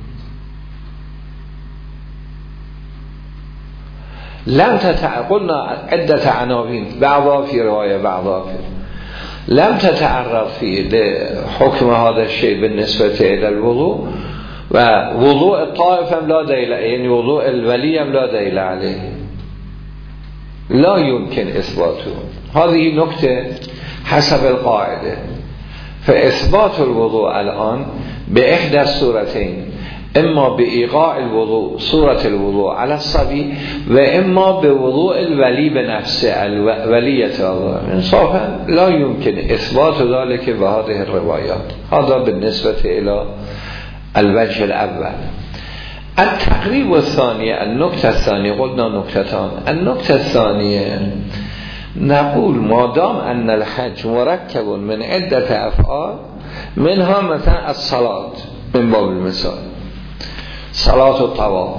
لم تتعقلنا عدة عناوين بعضها في رواية بعضها في لم تتعرض فيه لحكم هذا الشيء بالنسبة إلى الوضوء، ووضوء الطائف لا دليل يعني وضوء الولي لا دليل عليه لا يمكن إثباته. هذه نكتة حسب القاعدة. فإثبات الوضوء الآن بإحدى الصورتين، إما بإيقاع الوضوء صورة الوضوء على الصبي وإما بوضوء الولي بنفسه الولية الله إنصافا لا يمكن إثبات ذلك بهذه الروايات. هذا بالنسبة إلى الوجه الأول. التقريب الثانية النكتة الثانية قلنا نكتتان. النكتة الثانية نقول ما دام أن الحج مركب من عدة أفعال منها مثلا الصلاة من باب المثال صلاة الطواف،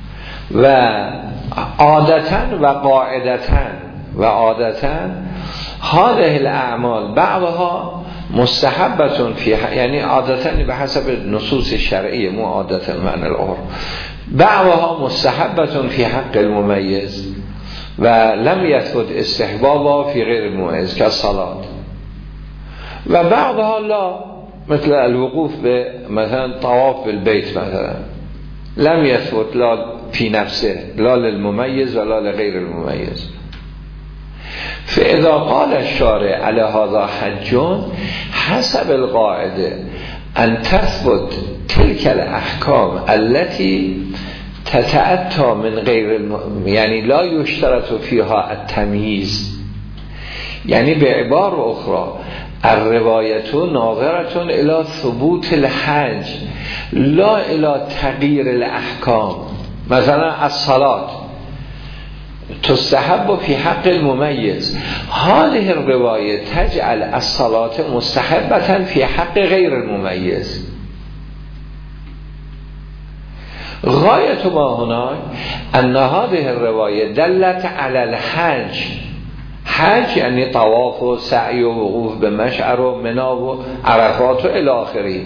وعادة وقاعدة وعادة هذه الأعمال بعضها مستحبة في يعني عادة بحسب النصوص الشرعية مو عادة معنى العرف، بعضها مستحبة في حق المميز ولم يثبت استحبابها في غير المميز كالصلاة، وبعضها لا مثل الوقوف مثلا طواف بالبيت مثلا لم يثبت لا في نفسه لا للمميز ولا لغير المميز. فإذا قال الشارع على هذا حج حسب القاعدة أن تثبت تلك الأحكام التي تتأتى من غير الم... يعني لا يشترط فيها التمييز، يعني بعبارة أخرى الرواية ناظرة إلى ثبوت الحج لا إلى تغيير الأحكام. مثلا الصلاة تستحب في حق المميز، هذه الرواية تجعل الصلاة مستحبة في حق غير المميز. غاية ما هناك أن هذه الرواية دلت على الحج، حج يعني طواف و سعی و وقوف بمشعر و منا و عرفات و الى آخره،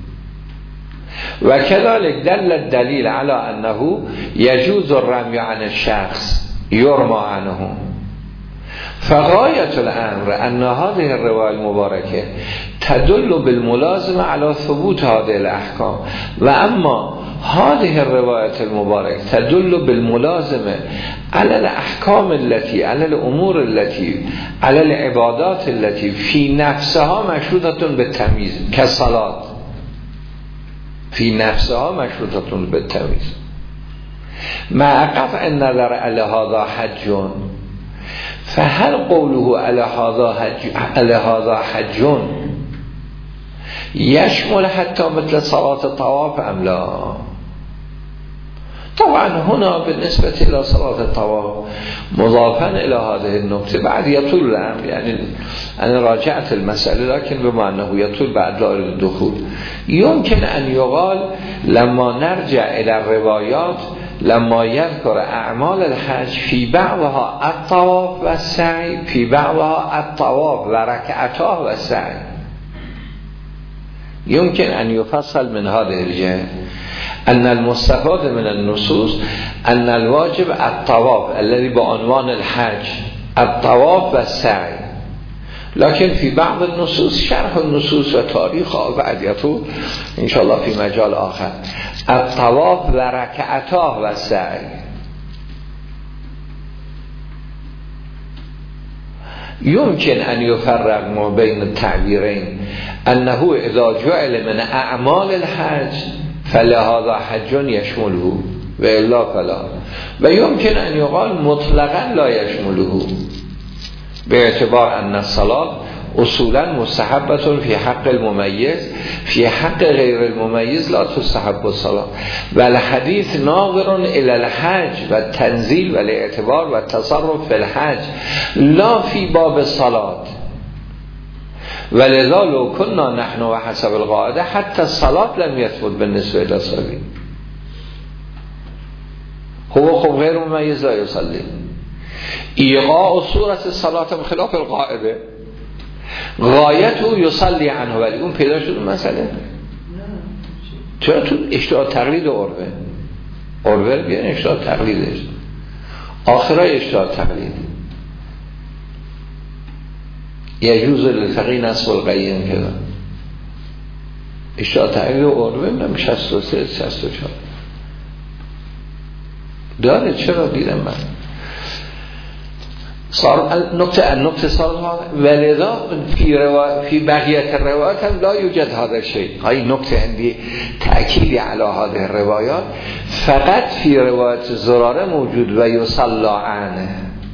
وكذلك دل الدليل على أنه يجوز الرمي عن الشخص يرمى عنه. فغاية الأمر أن هذه الرواية المباركة تدل بالملازمه على ثبوت هذه الاحکام و اما هذه الرواية المبارك تدل بالملازمه على الاحکام التي على الامور التي على العبادات التي في نفسها مشروطة بالتمییز كالصلاة في نفسها مشروطة بالتمییز مع قطع النظر على هذا حج فهل قوله على هذا حج على هذا حج يشمل حتى مثل صلاة الطواف ام لا؟ طبعا هنا بالنسبة إلى صلاة الطواف مضافا إلى هذه النقطة بعد يطول الأمر، يعني أنا راجعت المسألة لكن بما أنه يطول بعد لا الدخول يمكن أن يقال لما نرجع إلى الروايات لما يذكر أعمال الحج في بعضها الطواف والسعي في بعضها الطواف وركعته والسعي يمكن أن يفصل من هذه الجهة أن المستفاد من النصوص أن الواجب الطواف الذي بعنوان الحج الطواف والسعي، لكن في بعض النصوص شرح النصوص وتاريخها بعد يطول إن شاء الله في مجال آخر الطواف وركعته والسعي. يمكن أن يفرق ما بين التعبيرين أنه إذا جعل من أعمال الحج فلهذا حج يشمله وإلا فلا، ويمكن أن يقال مطلقا لا يشمله باعتبار أن الصلاة أصولا مستحبة في حق المميز، في حق غير المميز لا تستحب الصلاة، والحديث ناظر إلى الحج والتنزيل والاعتبار والتصرف في الحج لا في باب الصلاة. ولذا لو كنا نحن وحسب القاعدة حتى الصلاة لم يثبت بالنسبة إلى الصبي، هو خب غير مميز لا يصلي، إيقاع صورة الصلاة بخلاف القاعدة غایته يصلي عنه، ولی اون پیدا شد مسئله چرا تو اشتراط تقلید عروه عروه بیان اشتراط تقلیدش آخرای اشتراط تقلید یجوز للفقی نصب القیم کده اشتراط تقلید عروه من شصت و سه شصت و چهار داره. چرا دیدم من صار نقطة النقطة صار ولذا في روا في بقية الروايات لا يوجد هذا الشيء. هاي نقطة عندي تأكيد على هذه الروايات، فقط في رواية الزرارة موجود ويصلى عنه،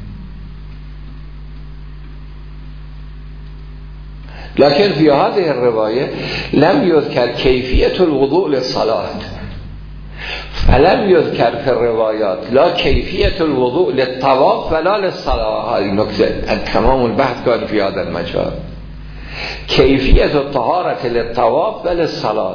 لكن في هذه الرواية لم يذكر كيفية الوضوء للصلاة، فلم يذكر في الروايات لا كيفية الوضوء للطواف ولا للصلاة. هذه نقطة تمام البحث كان في هذا المجال، كيفية الطهارة للطواف وللصلاة.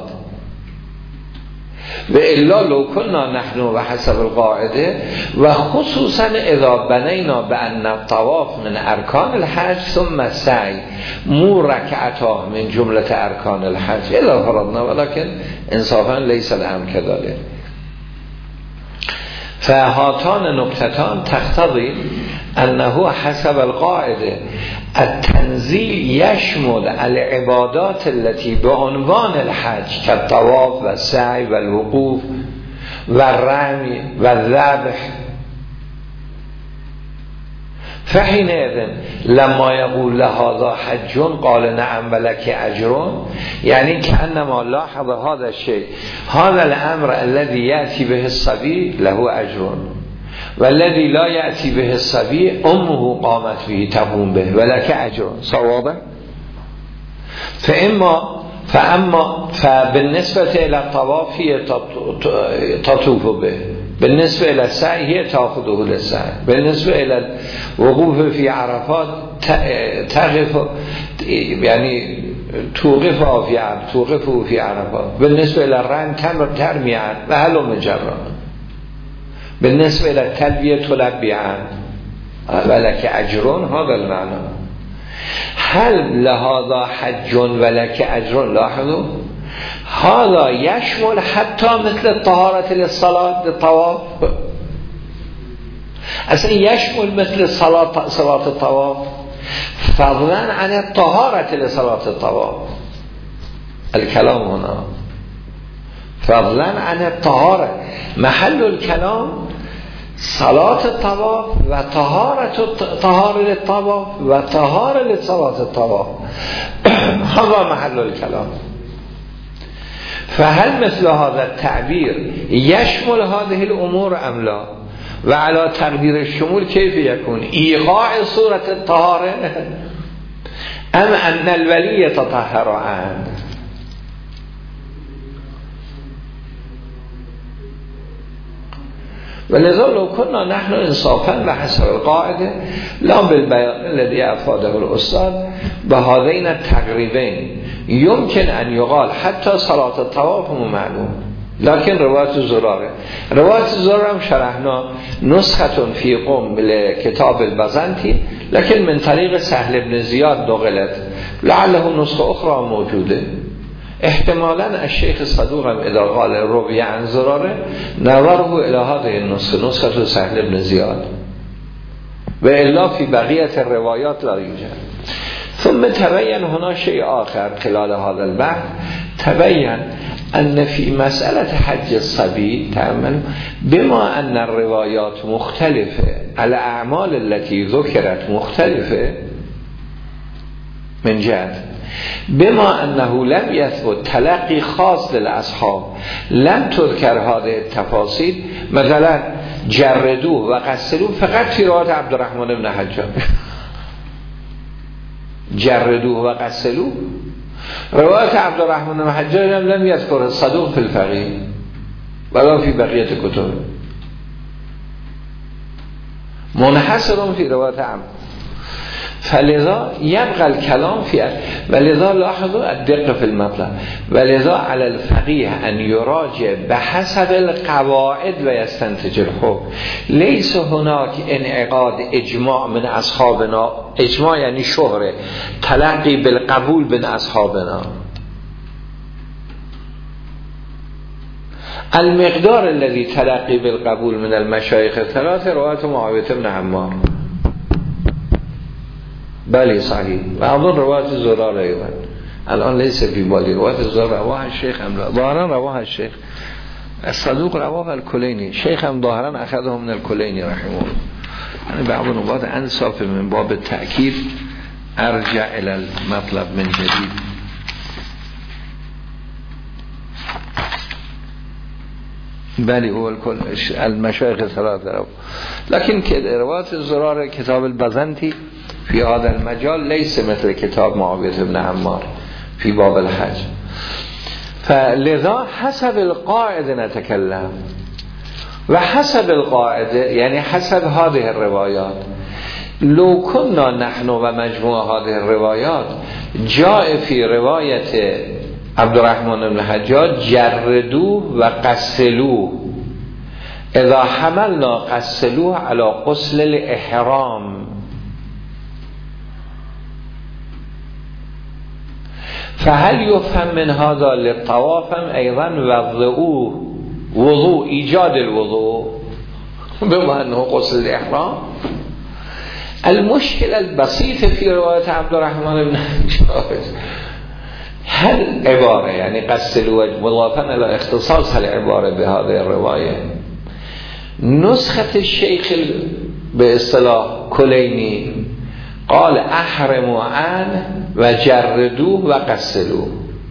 وإلا لو كنا نحن وحسب القاعدة وخصوصا إذا بنينا بأن الطواف من أركان الحج ثم السعي مو ركعته من جملة أركان الحج إلا فرضنا، ولكن إنصافا ليس الأمر كذلك. فهاتان نقطتان تقتضي أنه حسب القاعدة التنزيل يشمل العبادات التي بعنوان الحج كالطواف والسعي والوقوف والرمي والذبح. فحينئذ لما يقول لهذا حج قال نعم ولك أجر، يعني كأنما لاحظ هذا الشيء، هذا الأمر الذي يأتي به الصبي له أجر، والذي لا يأتي به الصبي أمه قامت به تقوم به ولك أجر. صوابه. فإما فأما فبالنسبة إلى الطواف هي تطوف به، بالنسبة إلى السعي هي تأخذه للسعي، بالنسبة إلى الوقوف في عرفات تقف يعني توقفه في عرفات توقفه في عرفات، بالنسبة إلى الرمي تمر ترمي عنه وهلو مجرد، بالنسبة إلى التلبية تلبي عنه ولك أجرون. هذا المعنى. هل لهذا حج ولك أجر؟ لاحظوا هذا يشمل حتى مثل الطهارة للصلاة للطواف، أصلا يشمل مثل صلاة صلاة الطواف فضلا عن الطهارة لصلاة الطواف. الکلام هنا فضلا عن الطهاره. محل الكلام صلاة الطواف و طهارت طهار الطواف و طهار لصلاة الطواف هذا محل الكلام. فهل مثل هذا التعبير يشمل هذه الأمور أم لا؟ وعلى تقدير الشمول كيف يكون؟ إيقاع صورة الطهارة أم أن الولي يتطهر عنه؟ ولذا لو كنا نحن انصافا بحسب القاعدة لا بالبيان الذي أفاده الأستاذ بهذين التقريبين يمكن أن يقال حتى صلاة الطواف معلوم، لكن رواية الزرارة رواية الزرارة شرحنا نسخة في قم لكتاب البزنطي لكن من طريق سهل بن زياد نقلت، لعله نسخة أخرى موجودة. احتمالا الشيخ الصدوق هم اذا قال روی عن زراره نظره الى هذه النسخه نسخه سهل بن زياد و الا في بقية الروايات لا يوجد. ثم تبين هنا شيء آخر خلال هذا البحث، تبين أن في مسألة حج الصبي تعمل بما أن الروايات مختلفة الأعمال التي ذكرت مختلفة من جهة بما أنه لم يثبت تلقي خاص للأصحاب لم تذكر هذه التفاصيل، مثلا جردوه و قسلوه فقط في رواية عبد الرحمن بن حجاج جردوه و قسلوه. رواية عبد الرحمن بن حجاج لم يذكر الصدوق في الفقيه ولا في بقية كتب، منحصر في رواية عبد. فلذا يبقى الكلام فيه، ولذا لاحظوا الدقة في المطلب، ولذا على الفقيه أن يراجع بحسب القواعد ويستنتج الحكم. ليس هناك انعقاد اجماع من أصحابنا، اجماع يعني شهره تلقي بالقبول من أصحابنا. المقدار الذي تلقي بالقبول من المشايخ الثلاثة رواية معاوية بن عمار بله صحيح، و اظن روایت زرار ایوان الان لیس فی بالی روایت زرار رواه الشیخ هم ظاهرا رواه الشیخ الصدوق رواه الکلینی، شیخ هم ظاهرا اخذه من الکلینی رحمه الله. یعنی بعض نقاط انصاف من باب تأکید ارجع الى المطلب من جدید. بله هو الكل المشايخ ثلاثة رو. لكن روایت زرار کتاب البزنطي في هذا المجال ليس مثل كتاب معاوية بن عمار في باب الحج. فلذا حسب القاعدة نتكلم، وحسب القاعدة يعني حسب هذه الروايات. لو كنا نحن ومجموع هذه الروايات جاء في رواية عبد الرحمن بن حجاج جردوه و قسلوه، اذا حملنا قسلوه على غسل الاحرام فهل يفهم من هذا للطواف ايضا وضعوه وضوء ايجاد الوضوء بما انه غسل الاحرام؟ المشكلة البسيطة في رواية عبد الرحمن بن حجاج هل عبارة يعني قسلوا مضافا الى اختصاص هل عبارة بهذه الرواية نسخة الشيخ باصطلاح كليني قال احرموا عنه و جردوه و قسلوه،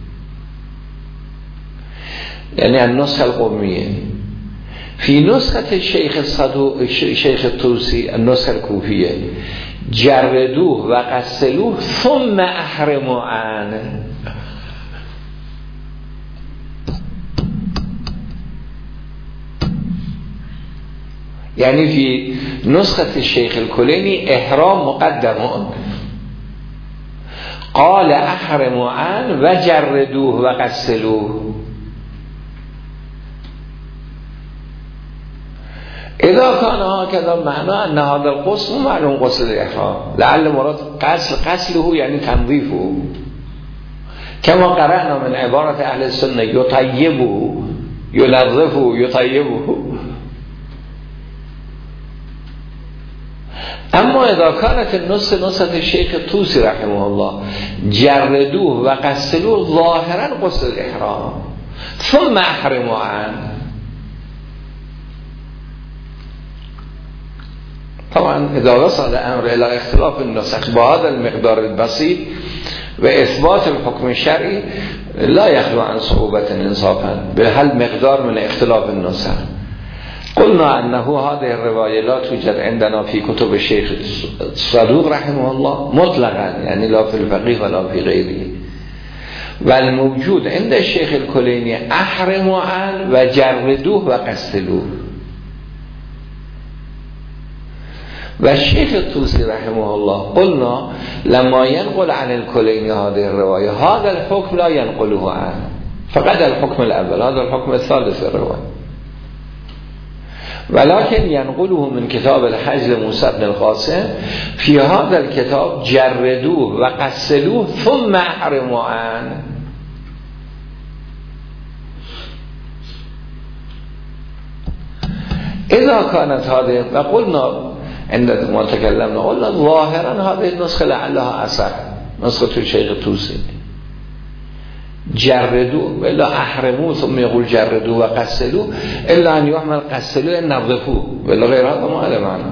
يعني النسخة القومية. في نسخة الشيخ الصدوق الشيخ الطوسي النسخة الكوفية جردوه و قسلوه ثم احرموا عنه. يعني في نسخة الشيخ الكليني احرام مقدم قال احرموا عنه و جردوه و قسلوه. اذا كان هكذا معنى ان هذا القسل معلوم قسل الاحرام، لعل مراد قسل قسله يعني تنظيفه، كما قرأنا من عبارة اهل السنة يطيبه ينظفه يطيبه. اما اذا كانت النص نصت شیخ طوسی رحمه الله جردوه و قسلوه ظاهرا غسل الاحرام ثم احرموا عنه. طبعا اذا وصل الامر الى اختلاف النسخ با هذا المقدار البسيط و اثبات الحكم الشرعي لا يخلو عن صعوبة انصافا بهل مقدار من اختلاف النسخ. قلنا انه هذه الرواية لا توجد عندنا في كتب الشيخ صدوق رحمه الله مطلقا، يعني لا في الفقيه ولا في غيره، والموجود عند الشيخ الكليني احرموا عنه و جردوه و قسلوه. و الشيخ الطوسي رحمه الله قلنا لما ينقل عن الكليني هذه الرواية هذا الحكم لا ينقله عنه، فقد الحكم الأول هذا الحكم الثالث الرواية، ولكن ينقله من كتاب الحج لموسى بن القاسم في هذا الكتاب جردوه و قسلوه ثم احرموا عنه. اذا كانت هذه وقلنا عند ما تكلمنا قلنا ظاهرا هذه النسخة لعلها أصح نسخة الشيخ الطوسي جردوا ولا احرموا ثم يقول جردوا و قسلوا الا ان يعمل قسلوا نظفوا ولا غير هذا ما له معنى.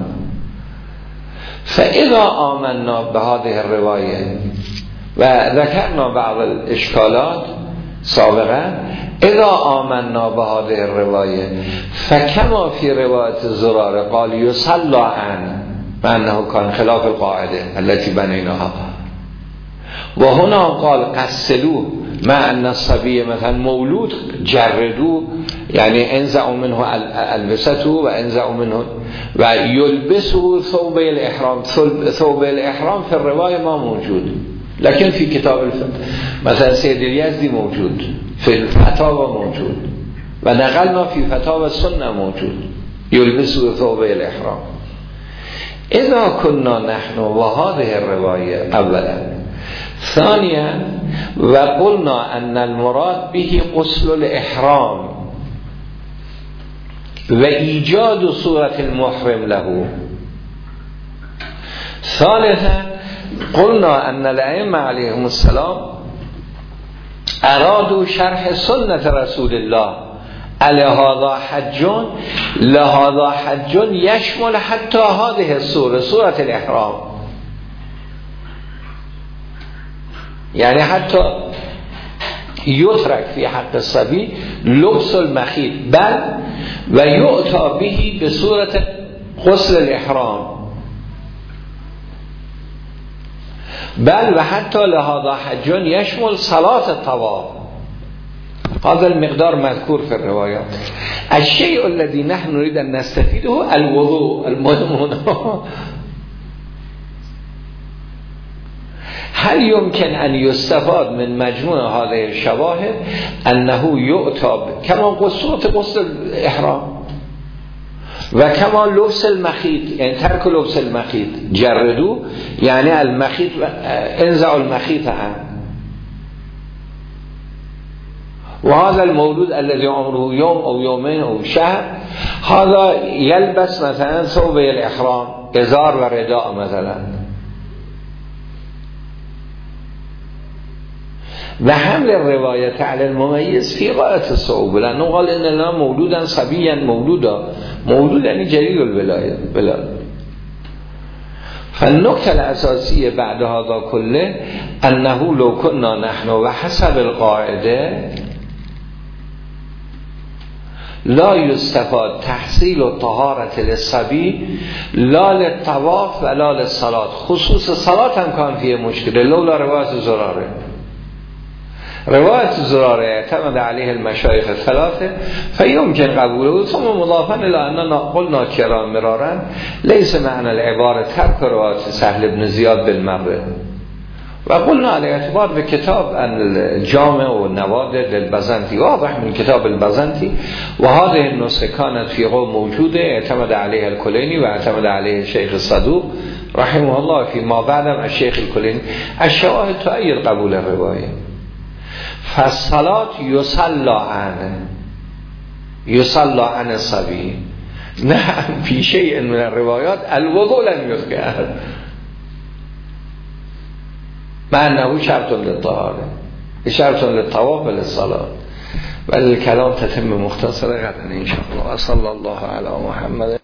فاذا آمنا بهذه الرواية وذكرنا بعض الاشكالات سابقا، اذا آمنا بهذه الرواية فكما في رواية زرارة قال يصلى عنه وانه كان خلاف القاعدة التي بنيناها، وهنا قال قسلوه مع ان الصبي مثلا مولود جردوه يعني انزعوا منه البسته و انزعوا منه و يلبسوا ثوب الاحرام. ثوب الاحرام في الرواية ما موجود، لكن في كتاب الفتح مثلا سيد اليزدي موجود، في الفتاوى موجود، و نقلنا في فتاوى السنة موجود يلبسوا ثوب الاحرام. اذا كنا نحن وهذه الرواية اولا، ثانيا وقلنا ان المراد به غسل الاحرام و ایجاد صورة المحرم له. ثالثا قلنا ان الائمه علیهم السلام ارادوا شرح سنة رسول الله لهذا حج لهذا حج يشمل حتى هذه الصورة صورة الاحرام، يعني حتى يترك في حق الصبي لبس المخيط بل و يؤتى به بصورة غسل الاحرام، بل و حتی لهذا حج يشمل صلاة الطواف. هذا المقدار مذكور في الروايات. الشيء الذي نحن نريد أن نستفيده الوضوء المهم. هل يمكن أن يستفاد من مجموع هذه الشواهد أنه يؤتى كما قصة غسل الإحرام و كما لبس المخيط، يعني ترك لبس المخيط جردو يعني المخيط انزعوا المخيط عنه، وهذا المولود الذي عمره يوم أو يومين أو شهر هذا يلبس مثلا ثوب الإحرام إزار و رداء مثلا، و حمل الرواية على المميز في غاية الصعوبة، لأنه قال إننا مولودا صبيا مولودا مولود يعني جديد الولاية بلا. فالنقطة الأساسية بعد هذا كله أنه لو كنا نحن وحسب القاعدة لا يستفاد تحصيل الطهارة للصبي لا للطواف ولا للصلاة، خصوص الصلاة هم كان فيه مشكلة لولا رواية زرارة. رواية زرارة اعتمد عليه المشايخ الثلاثة فيمكن قبوله، ثم مضافا إلى أننا قلنا كرام مرارا ليس معنى العبارة ترك رواية سهل بن زياد بالمرة، وقلنا على اعتبار بكتاب الجامع والنوادر للبزنطي واضح من كتاب البزنطي، وهذه النسخة كانت في قوم موجودة اعتمد عليها الكليني واعتمد عليه الشيخ الصدوق رحمه الله فيما بعدم الشيخ الكليني. الشواهد تؤيد قبول الرواية. فالصلاة يصلى عنه يصلى عن الصبي نه پیشه این من روایات الوضوء لم یذکر مع انه شرط للطهاره شرط للطواف وللصلاه ولی الكلام تتم مختصره غدا ان شاء الله. صلی الله علی محمد.